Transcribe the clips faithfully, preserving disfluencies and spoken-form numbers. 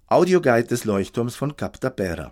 Audioguide des Leuchtturms von Cap Tapera.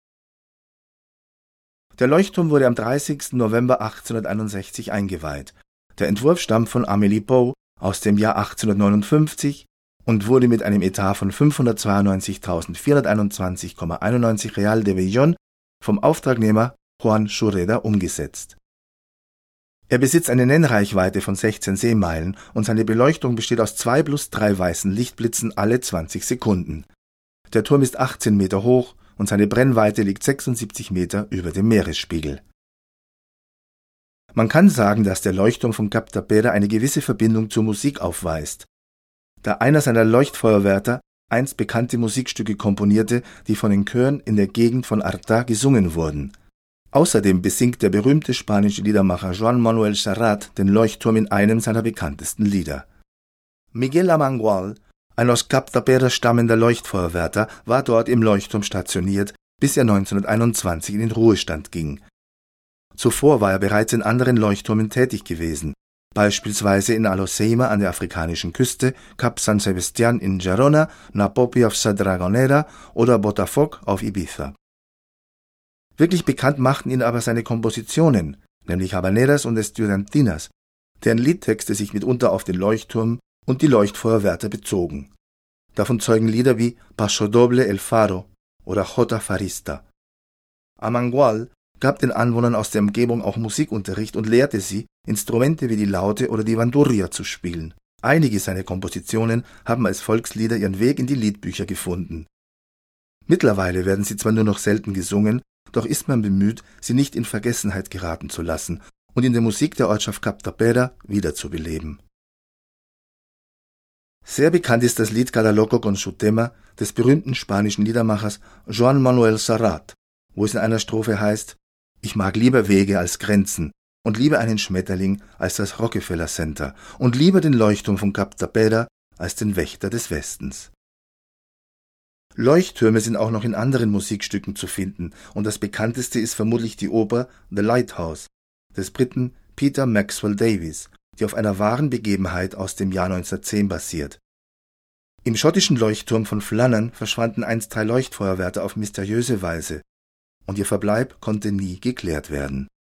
Der Leuchtturm wurde am dreißigsten November achtzehnhunderteinundsechzig eingeweiht. Der Entwurf stammt von Amélie Pau aus dem Jahr achtzehnhundertneunundfünfzig und wurde mit einem Etat von fünfhundertzweiundneunzigtausendvierhunderteinundzwanzig Komma einundneunzig Real de Bellón vom Auftragnehmer Juan Sureda umgesetzt. Er besitzt eine Nennreichweite von sechzehn Seemeilen und seine Beleuchtung besteht aus zwei plus drei weißen Lichtblitzen alle zwanzig Sekunden. Der Turm ist achtzehn Meter hoch und seine Brennweite liegt sechsundsiebzig Meter über dem Meeresspiegel. Man kann sagen, dass der Leuchtturm von Cap Tapera eine gewisse Verbindung zur Musik aufweist, da einer seiner Leuchtfeuerwärter einst bekannte Musikstücke komponierte, die von den Chören in der Gegend von Artà gesungen wurden. Außerdem besingt der berühmte spanische Liedermacher Joan Manuel Serrat den Leuchtturm in einem seiner bekanntesten Lieder. Miguel Amangual, ein aus Cap Tapera stammender Leuchtfeuerwärter, war dort im Leuchtturm stationiert, bis er neunzehnhunderteinundzwanzig in den Ruhestand ging. Zuvor war er bereits in anderen Leuchttürmen tätig gewesen, beispielsweise in Aloceima an der afrikanischen Küste, Cap San Sebastián in Gerona, Napopi auf Sa Dragonera oder Botafoc auf Ibiza. Wirklich bekannt machten ihn aber seine Kompositionen, nämlich Habaneras und Estudiantinas, deren Liedtexte sich mitunter auf den Leuchtturm und die Leuchtfeuerwärter bezogen. Davon zeugen Lieder wie Paso Doble El Faro oder Jota Farista. Amangual gab den Anwohnern aus der Umgebung auch Musikunterricht und lehrte sie, Instrumente wie die Laute oder die Bandurria zu spielen. Einige seiner Kompositionen haben als Volkslieder ihren Weg in die Liedbücher gefunden. Mittlerweile werden sie zwar nur noch selten gesungen, doch ist man bemüht, sie nicht in Vergessenheit geraten zu lassen und in der Musik der Ortschaft Cap Tapera wiederzubeleben. Sehr bekannt ist das Lied Cada Loco con su tema des berühmten spanischen Liedermachers Joan Manuel Serrat, wo es in einer Strophe heißt: Ich mag lieber Wege als Grenzen und lieber einen Schmetterling als das Rockefeller Center und lieber den Leuchtturm von Cap Tapera als den Wächter des Westens. Leuchttürme sind auch noch in anderen Musikstücken zu finden und das bekannteste ist vermutlich die Oper The Lighthouse des Briten Peter Maxwell Davies, die auf einer wahren Begebenheit aus dem Jahr neunzehnhundertzehn basiert. Im schottischen Leuchtturm von Flannan verschwanden einst drei Leuchtfeuerwärter auf mysteriöse Weise und ihr Verbleib konnte nie geklärt werden.